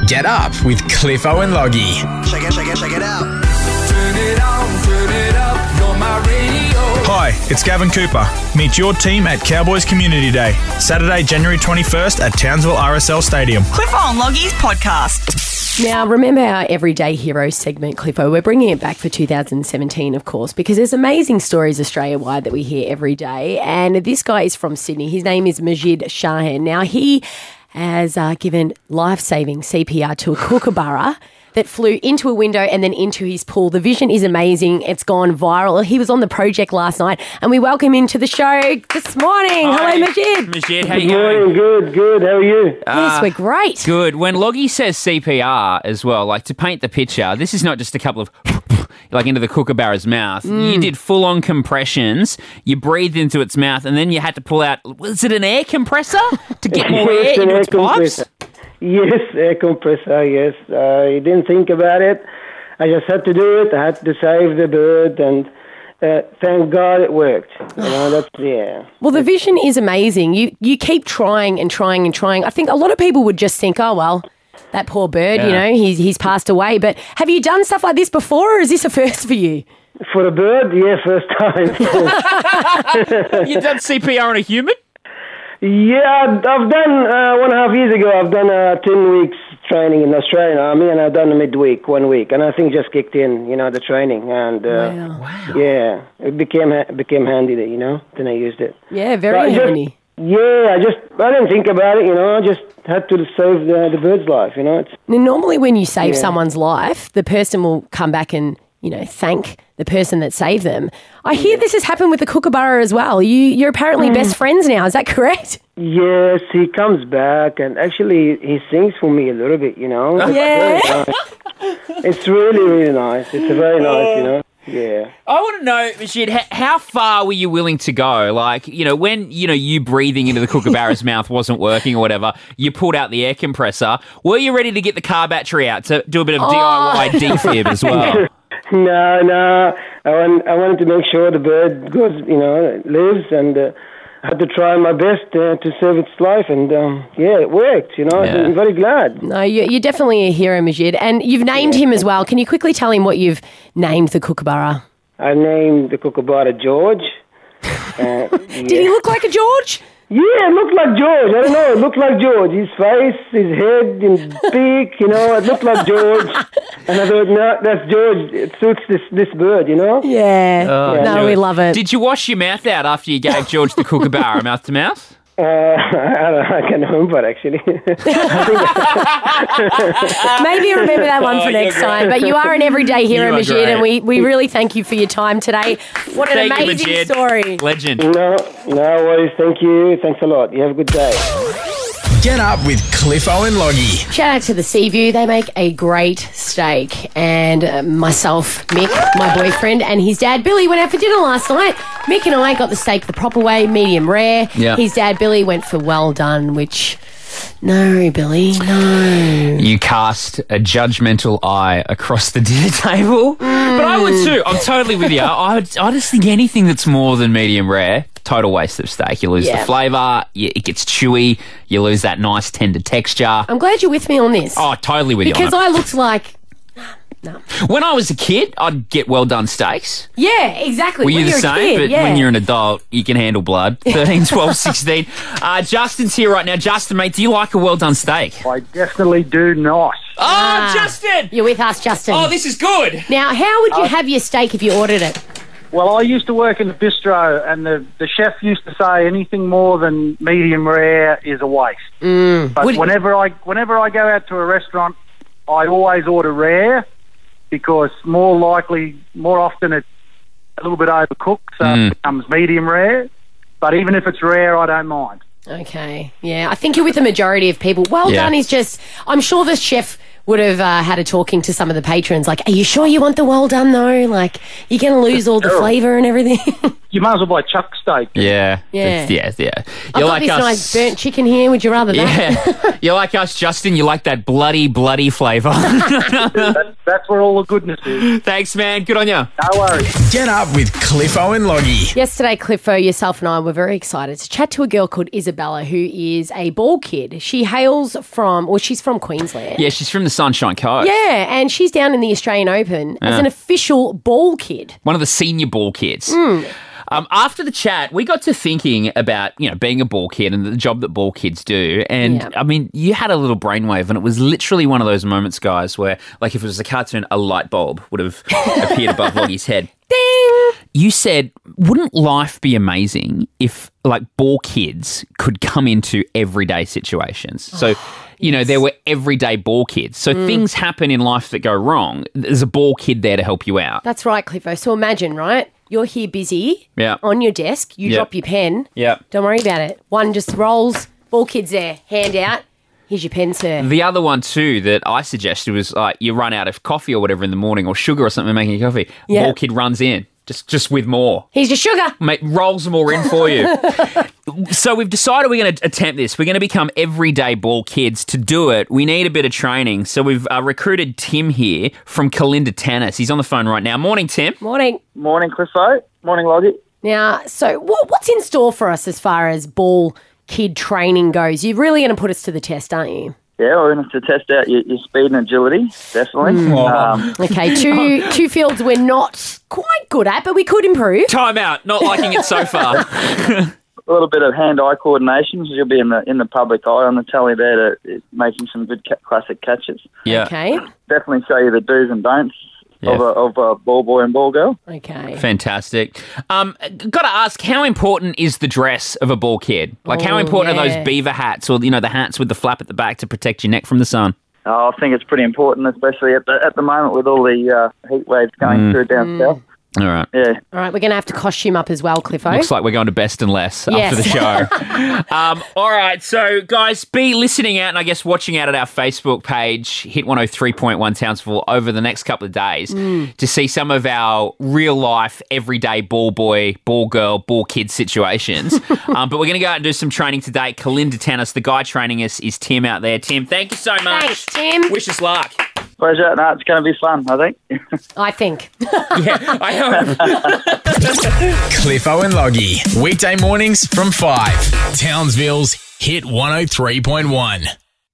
Get up with Cliffo and Loggy. Check it out. Turn it up, you're my radio. Hi, it's Gavin Cooper. Meet your team at Cowboys Community Day, Saturday, January 21st at Townsville RSL Stadium. Cliffo and Loggy's podcast. Now, remember our Everyday Heroes segment, Cliffo? We're bringing it back for 2017, of course, because there's amazing stories Australia-wide that we hear every day. And this guy is from Sydney. His name is Majid Shahan. Now, he has given life-saving CPR to a kookaburra that flew into a window and then into his pool. The vision is amazing. It's gone viral. He was on the project last night, and we welcome him to the show this morning. Hi. Hello, Majid. Majid, how you going? Good. How are you? Yes, we're great. Good. When Loggy says CPR as well, like to paint the picture, this is not just a couple of like into the kookaburra's mouth. You did full-on compressions. You breathed into its mouth, and then you had to pull out, was it an air compressor to get more air into its pipes? Yes, air compressor, yes. I didn't think about it. I just had to do it. I had to save the bird, and thank God it worked. Well, the vision is amazing. You keep trying and trying and trying. I think a lot of people would just think, oh, well, that poor bird, you know, he's passed away. But have you done stuff like this before, or is this a first for you? For a bird, yeah, first time. You've done CPR on a human? Yeah, I've done 1.5 years ago. I've done 10 weeks training in Australian Army, and I've done a midweek, 1 week, and I think just kicked in, the training, and yeah, it became handy, Then I used it. Yeah, very handy. I didn't think about it, I just had to save the bird's life, Now, normally when you save someone's life, the person will come back and thank the person that saved them. I hear this has happened with the kookaburra as well. You're apparently best friends now. Is that correct? Yes, he comes back and actually he sings for me a little bit, Yeah. It's really, really nice. It's very nice, Yeah. I want to know, Majid, how far were you willing to go? Like, when, you breathing into the kookaburra's mouth wasn't working or whatever, you pulled out the air compressor. Were you ready to get the car battery out to do a bit of DIY defib as well? No. I wanted to make sure the bird goes, lives, and I had to try my best to save its life, and it worked. I'm very glad. No, you're definitely a hero, Majid, and you've named him as well. Can you quickly tell him what you've named the kookaburra? I named the kookaburra George. Did he look like a George? Yeah, it looked like George. I don't know. It looked like George. His face, his head, his beak, it looked like George. And I thought, no, that's George. It suits this bird, Yeah. No, we love it. Did you wash your mouth out after you gave George the kookaburra mouth to mouth? I can't remember, actually. Maybe remember that one for next time. But you are an everyday hero, Majid, and we really thank you for your time today. What an amazing story. Legend. No worries. Thank you. Thanks a lot. You have a good day. Get up with Cliffo and Loggy. Shout out to the Seaview. They make a great steak. And myself, Mick, my boyfriend, and his dad, Billy, went out for dinner last night. Mick and I got the steak the proper way, medium rare. Yeah. His dad, Billy, went for well done, which... No, Billy, no. You cast a judgmental eye across the dinner table. But I would too. I'm totally with you. I just think anything that's more than medium rare, total waste of steak. You lose the flavour, it gets chewy, you lose that nice tender texture. I'm glad you're with me on this. Oh, totally with you on it. Because I looked like... No. When I was a kid, I'd get well done steaks. Yeah, exactly. Were you the same? Kid, but when you're an adult, you can handle blood. 13, 12, 16. Justin's here right now. Justin, mate, do you like a well done steak? I definitely do not. Oh, Justin! You're with us, Justin. Oh, this is good. Now, how would you have your steak if you ordered it? Well, I used to work in the bistro, and the chef used to say anything more than medium rare is a waste. But whenever I go out to a restaurant, I always order rare, because more often it's a little bit overcooked, so it becomes medium rare. But even if it's rare, I don't mind. Okay, yeah. I think you're with the majority of people. Well done is just... I'm sure the chef would have had a talking to some of the patrons, like, are you sure you want the well done, though? Like, you're going to lose all the flavour and everything? you might as well buy chuck steak. Yeah. Yeah. Yeah. I've got this nice burnt chicken here. Would you rather that? Yeah. You're like us, Justin. You like that bloody flavour. That's where all the goodness is. Thanks, man. Good on you. No worries. Get up with Cliffo and Loggy. Yesterday, Cliffo, yourself and I were very excited to chat to a girl called Isabella, who is a ball kid. She hails from, or she's from Queensland. Yeah, she's from the Sunshine Coast. Yeah, and she's down in the Australian Open as an official ball kid. One of the senior ball kids. After the chat, we got to thinking about, being a ball kid and the job that ball kids do. And, I mean, you had a little brainwave, and it was literally one of those moments, guys, where, like, if it was a cartoon, a light bulb would have appeared above Loggy's head. Ding! You said, wouldn't life be amazing if, like, ball kids could come into everyday situations? So, there were everyday ball kids. So things happen in life that go wrong. There's a ball kid there to help you out. That's right, Cliffo. So imagine, right? You're here busy on your desk. You drop your pen. Yeah. Don't worry about it. One just rolls. Ball kid's there. Hand out. Here's your pen, sir. The other one, too, that I suggested was like you run out of coffee or whatever in the morning or sugar or something making your coffee. Yeah. Ball kid runs in. Just with more. Here's your sugar. Mate, rolls them all in for you. So we've decided we're going to attempt this. We're going to become everyday ball kids. To do it, we need a bit of training. So we've recruited Tim here from Kalinda Tennis. He's on the phone right now. Morning, Tim. Morning. Morning, Cliffo. Morning, Loggy. Now, so what's in store for us as far as ball kid training goes? You're really going to put us to the test, aren't you? Yeah, we're going to have to test out your speed and agility, definitely. Okay, two fields we're not quite good at, but we could improve. Time out. Not liking it so far. A little bit of hand-eye coordination, because you'll be in the public eye on the tally there to making some good classic catches. Yeah. Okay. Definitely show you the do's and don'ts of a ball boy and ball girl. Okay. Fantastic. Got to ask, how important is the dress of a ball kid? Like, how important are those beaver hats or, the hats with the flap at the back to protect your neck from the sun? I think it's pretty important, especially at the moment with all the heat waves going through down south. All right. Yeah. All right, we're going to have to costume up as well, Cliffo. Looks like we're going to Best and Less after the show. All right, so guys, be listening out and I guess watching out at our Facebook page, Hit 103.1 Townsville, over the next couple of days to see some of our real life, everyday ball boy, ball girl, ball kid situations. But we're going to go out and do some training today. Kalinda Tennis, the guy training us is Tim out there. Tim, thank you so much. Thanks, Tim. Wish us luck. Pleasure. No, it's going to be fun, I think. I think. Yeah, I hope. Cliffo and Loggy. Weekday mornings from 5. Townsville's Hit 103.1.